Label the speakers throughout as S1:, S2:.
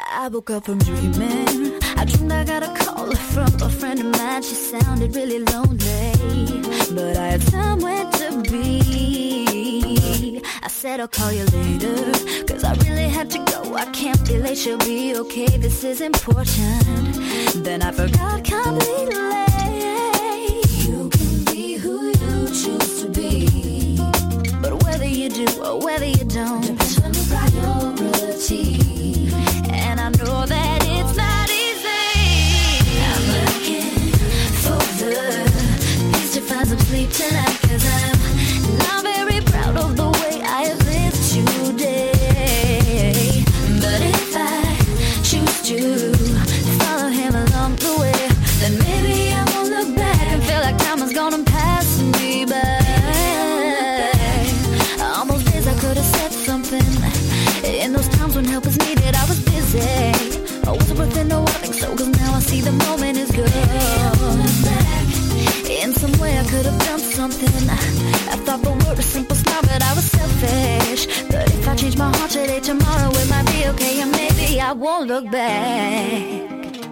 S1: I woke up from dreaming. I dreamed I got a call from a friend of mine. She sounded really lonely, but I had somewhere to be. I said I'll call you later, cause I really had to go. I can't be late, she'll be okay, this is important. Then I forgot completely. You can be who you choose to be, but whether you do or whether you don't depends on your priority. And I know that it's not easy. I'm looking for the peace to find some sleep tonight, cause I'm not very proud of the way I have lived today. But if I choose to follow him along the way, then maybe I won't look back and feel like time is gonna pass me by. Almost days I could have said something. In those times when help was needed, I was busy. I wasn't worth it, no, I think so, cause now I see the moment is good. In some way I could have done something. I thought the word was simple, smart, but I was selfish. But if I change my heart today, tomorrow it might be okay, and maybe I won't look back.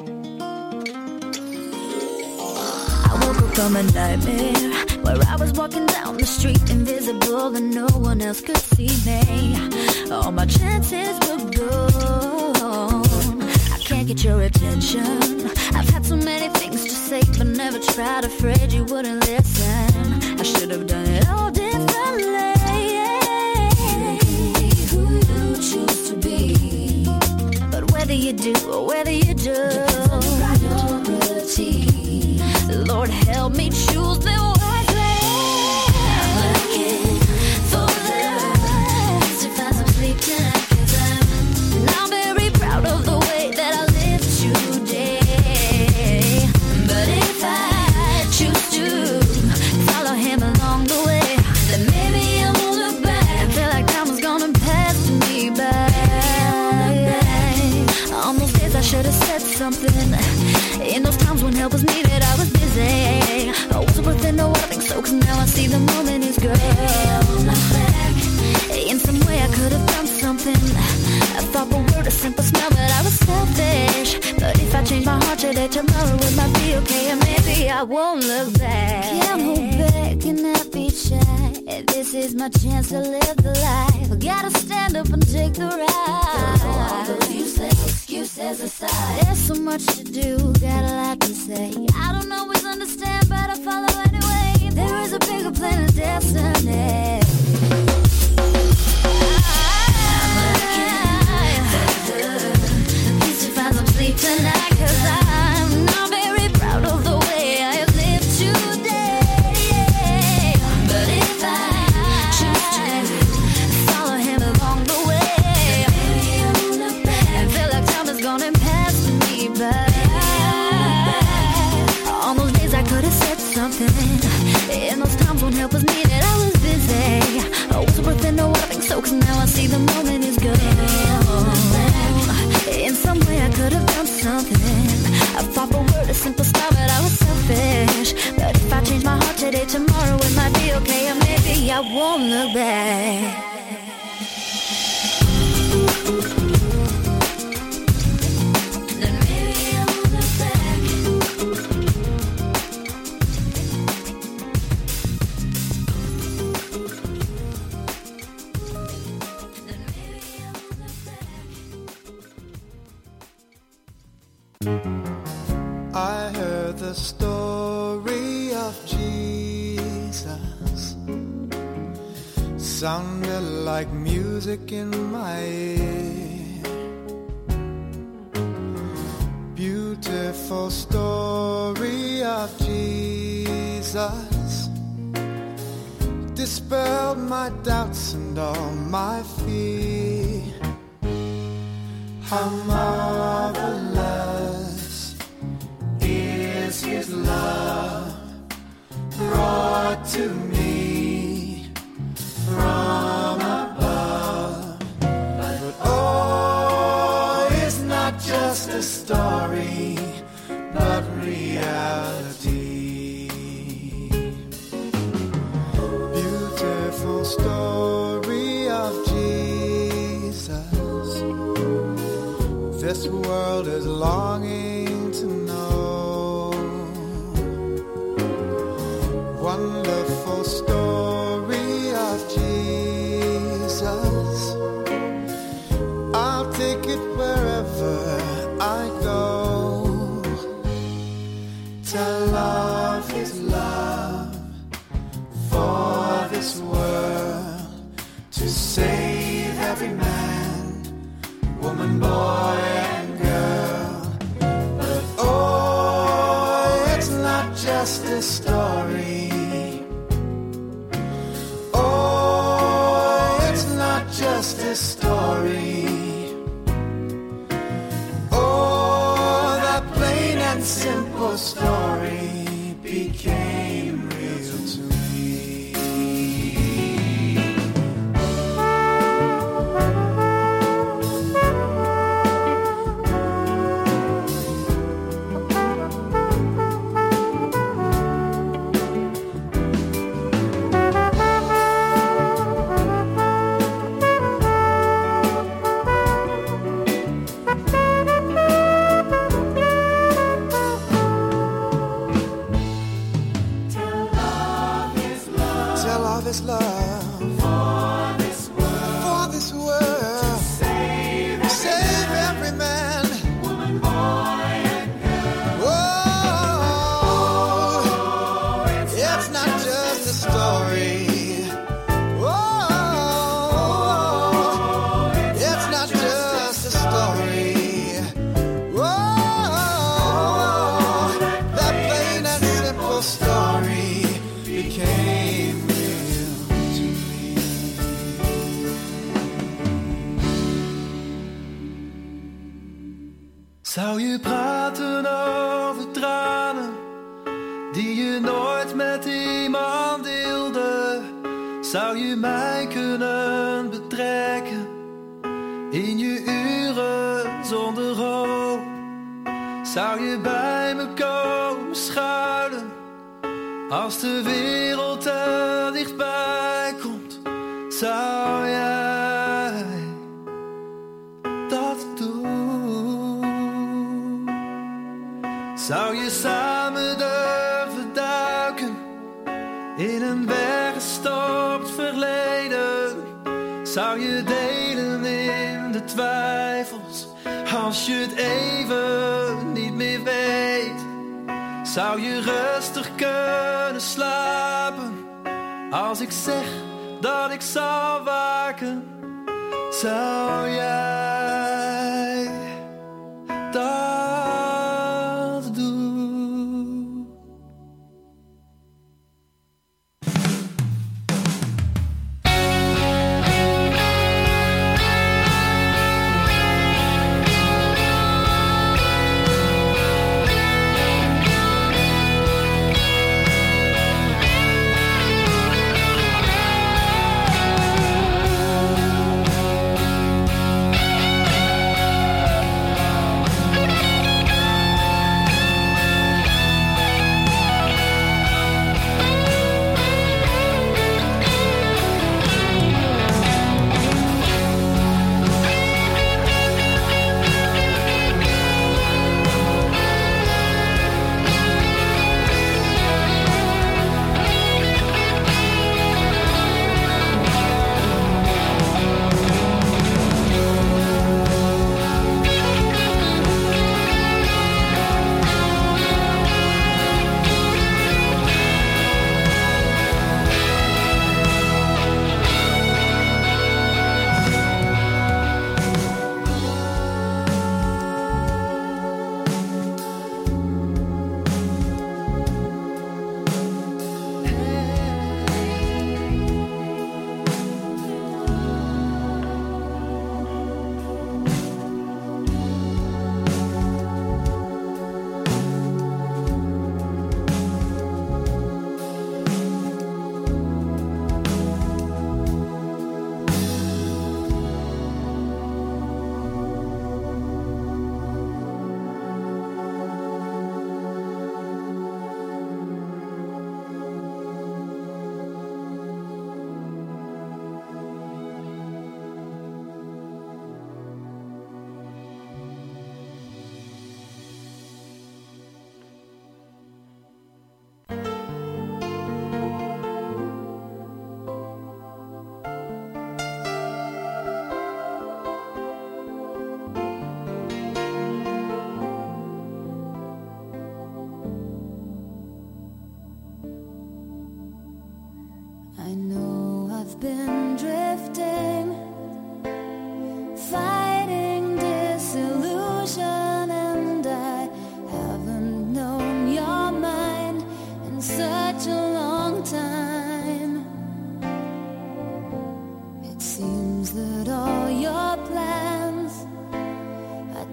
S1: I woke up from a nightmare where I was walking down the street invisible and no one else could see me. All my chances were gone. I can't get your attention. I've had so many things to say but never tried, afraid you wouldn't listen. I should have done it all differently. You can be who you choose to be, but whether you do or whether you depends on your priority. Lord help me choose them wisely. I'm looking for the to find some sleep tonight, cause I'm not very proud of the way that I live today. But if I choose to follow him along the way, then maybe I won't look back. I feel like time was gonna pass me by. On those days I should have said something. In those times when help was needed, I was busy. I wasn't worth it, no, I think so, cause now I see the moment is good. In some way I could have done something. I thought the word was simple, smell, but I was selfish. But if I change my heart today, tomorrow it might be okay, and maybe I won't look back. Can't hold back, cannot be shy. This is my chance to live the life. I gotta stand up and take the ride. Throw all those useless excuses aside. There's so much to do, got a lot to say. I don't always understand, but I follow anyway. There is a bigger plan of destiny. Tonight, cause I'm not very proud of the way I have lived today. But if I choose to follow him along the way, maybe I won't look back and feel like time is gonna pass me by. On those days I could have said something. In those times when help was needed, I was busy. I wasn't worth it, no, I think so, cause now I see the moment is good. In some way I could have done something. I thought the word is simple, smart, but I was selfish. But if I change my heart today, tomorrow it might be okay, and maybe I won't look back.
S2: I heard the story of Jesus, sounded like music in my ear. Beautiful story of Jesus, dispelled my doubts and all my fear. How marvelous is his love, brought to me from above. But oh, it's not just a story, but reality. Beautiful story of Jesus. this world is longing to know. Wonderful story of Jesus. I'll take it wherever I go. Tell of his love for this world, to save every man, woman, boy, and girl. But oh, it's not just a story. Oh, it's not just a story. Oh, that plain and simple story became real to me. His love for this world, to save every man, woman, boy, and girl. Oh, it's not just a story. Oh, it's not just a story. Oh, that plain and simple story became
S3: Zou je praten over tranen die je nooit met iemand deelde? Zou je mij kunnen betrekken in je uren zonder hoop? Zou je bij me komen schuilen als de wereld er dichtbij komt? Zou jij dat doen? Zou je samen durven duiken in een weggestopt verleden? Zou je delen in de twijfels als je het even niet meer weet? Zou je rustig kunnen slapen als ik zeg dat ik zal waken? Zou jij dat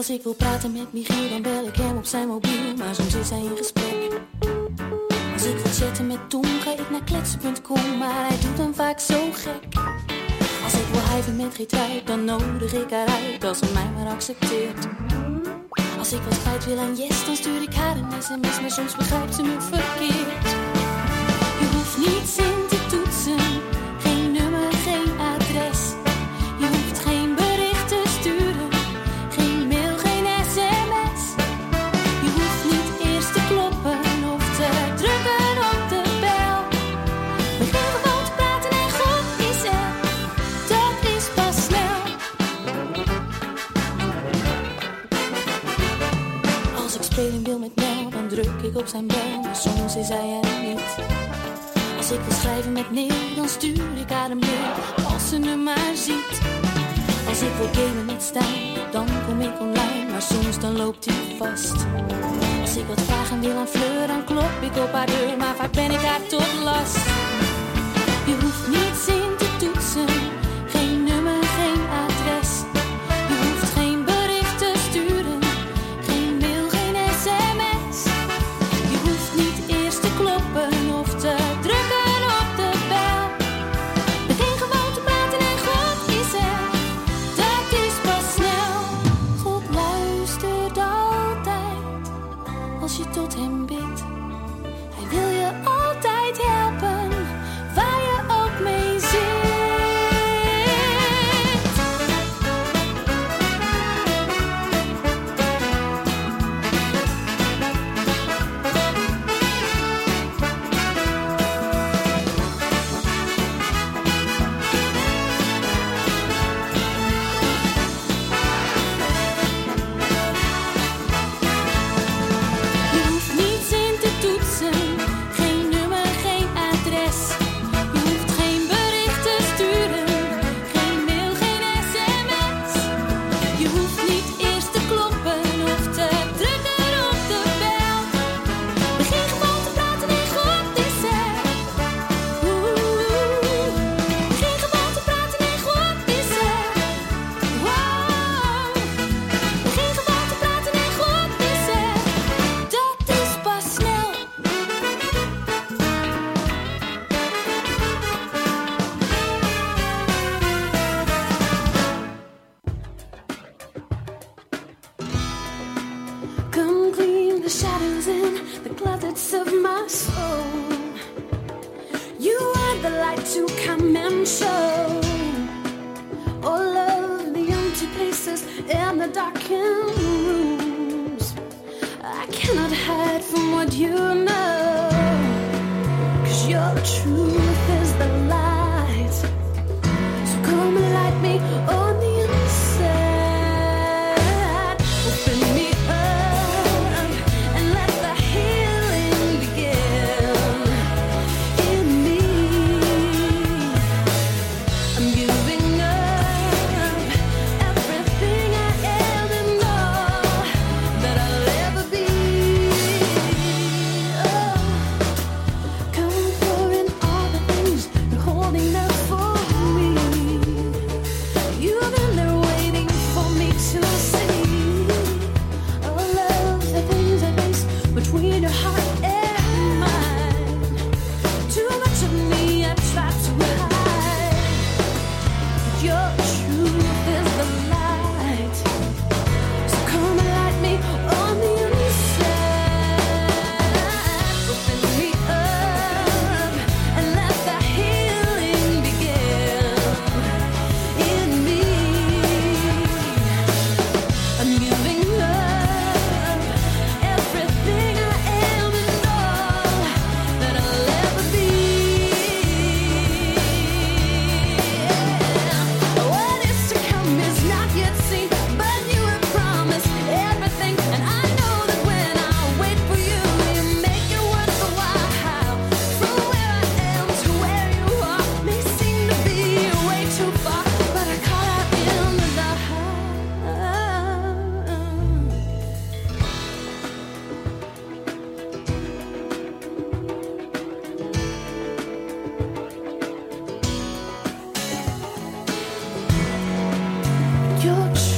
S4: Als ik wil praten met Michiel, dan bel ik hem op zijn mobiel, maar soms is hij in gesprek. Als ik wil chatten met Tom, ga ik naar kletsen.com, maar hij doet hem vaak zo gek. Als ik wil hijven met Geertruid, dan nodig ik haar uit, als ze mij maar accepteert. Als ik wat kwijt wil aan Jess, dan stuur ik haar een sms, maar soms begrijpt ze me verkeerd. Je hoeft niets in te toetsen, geen nummer, geen adres. Je hoeft geen bericht te sturen, geen mail, geen sms. Je hoeft niet eerst te kloppen of te drukken op de bel. Begin gewoon te praten en God is er, dat is pas snel. Als ik spelen wil met Mel, dan druk ik op zijn bel, maar soms is hij er niet. Als ik wil schrijven met Neil, dan stuur ik haar een mail, als ze me maar ziet. Als ik wil gamen met Stijn, dan kom ik online, maar soms dan loopt hij vast. Als ik wat vragen wil aan Fleur, dan klop ik op haar deur, maar vaak ben ik haar tot last. Je hoeft niets in te toetsen, geen nummer, geen adres. Je hoeft geen bericht te sturen, geen mail, geen sms. Je hoeft niet eerst te kloppen of te drukken op de bel. Begin gewoon te praten en God is er, dat is pas snel. God luistert altijd als je tot hem bidt. Hij wil je altijd helpen, waar je ook mee zit. Je hoeft niets in te toetsen, geen nummer, geen adres. Je hoeft geen bericht te sturen, geen mail, geen sms. Je hoeft niet eerst te kloppen of te drukken op de bel. Begin gewoon te praten en God is er. Begin gewoon te praten en God is er. Wow. Begin gewoon te praten en God is er. Dat is pas snel. Come clean the shadows and the closets of my soul. You are the light to come and show all of the empty places and the darkened rooms. I cannot hide from what you know, 'cause your truth is the light. So come and light me on the inside. Open me up and let the healing begin in me. I'm giving up everything I am and all that I'll ever be. Oh, come pour in all the things you're holding out for me. You've been there waiting for me to see all of the things I face between your heart and mine. Too much of me I try to hide. Your truth is the light. So come and light me on the inside. Open me up and let the healing begin in me. I'm giving up everything I am and all that I'll ever be. What is to come is not yet seen, but you have promised everything, and I know that when I wait for you, you make it worth the while. From where I am to where you are may seem to be way too far, but I call out in the dark. Your